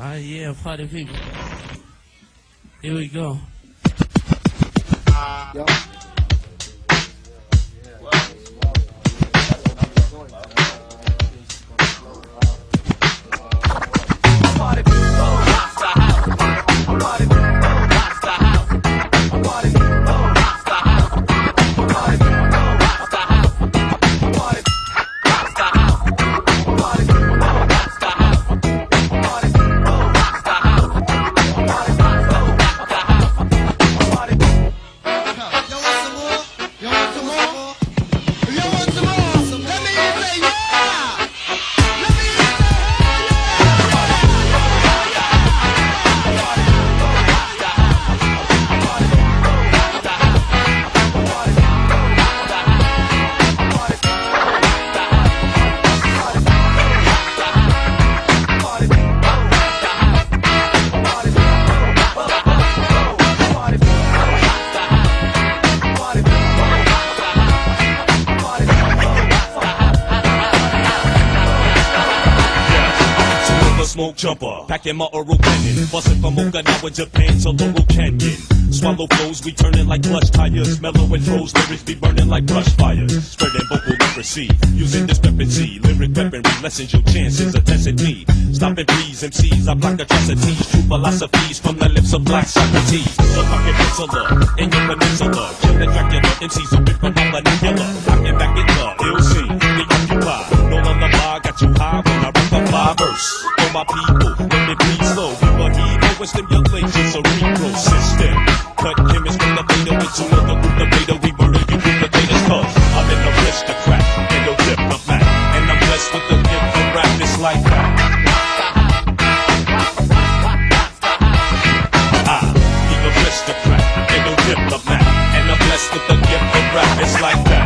Yeah, party people. Here we go. Yo. Smoke jumper, packing my oral cannon, busting from Okinawa, Japan to Laurel Canyon. Swallow flows, we turning like clutch tires. Mellow and prose lyrics be burning like brush fires. Spreading vocal literacy, using discrepancy. Lyric weaponry lessens your chances of testing me. Stopping please, MCs, I block atrocities. True philosophies from the lips of black Socrates. The fucking penciler in your peninsula. Kill the Dracula, MCs open from my vanilla. Rocking back in the ill scene, the occupy. No lullaby, got you high when I rap the fly verse. For my people, let me breathe slow. Give a hero and stimulation, cerebral system. Cut chemists from the beta into another group of beta. We murder you with potatoes, cause I'm an aristocrat. And no diplomat. And I'm blessed with the gift of rap, it's like that. The aristocrat, and no diplomat. And I'm blessed with the gift of rap, it's like that.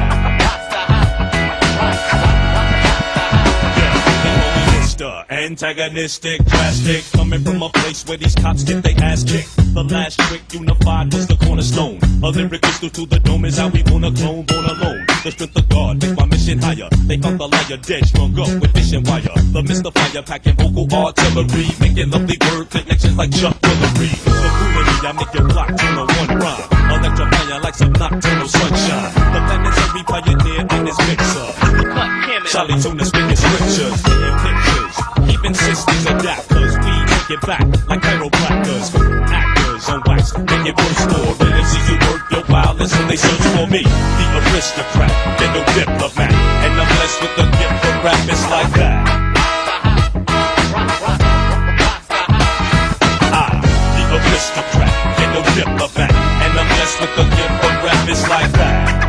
Antagonistic, drastic, coming from a place where these cops get their ass kicked. The last trick unified was the cornerstone. A lyric crystal to the dome is how we wanna clone, born alone. The strength of God make my mission higher. They found the liar dead, strung up with fishing wire. The mystifier packing vocal artillery, making lovely word connections like Chuck Willery. The foolery, I make your block turn on one rhyme. Electrifying like some nocturnal sunshine. The planetary pioneer in this mixer. Charlie Tuna speaking scriptures, painting pictures. Even sisters adapt, cause we take it back like chiropractors. Actors on wax, make it worse for. When they see you work your wildest, so they search for me. The aristocrat, get no diplomat. And I'm blessed with the gift of rap, it's like that. The aristocrat, get no diplomat. And I'm blessed with the gift of rap, it's like that.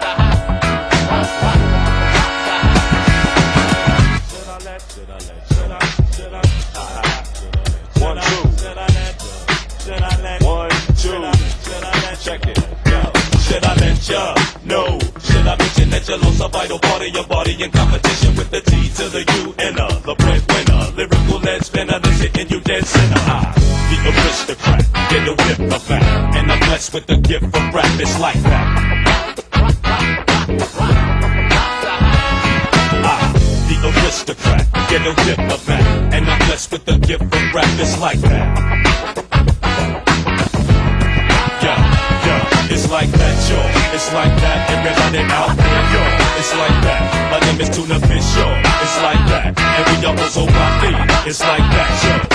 Check it. Should I let ya know? Should I mention that you lost a vital part of your body in competition with the T to the U and the breadwinner? Lyrical lead spinner, that's hitting you dead center. The aristocrat, get no diplomat. And I'm blessed with the gift of rap, it's like that. The aristocrat, get no diplomat. And I'm blessed with the gift of rap, it's like that. It's like that, yo. It's like that, everybody out there, yo. It's like that. My name is Tuna Fish, yo. It's like that, and we are also my feet. It's like that, yo.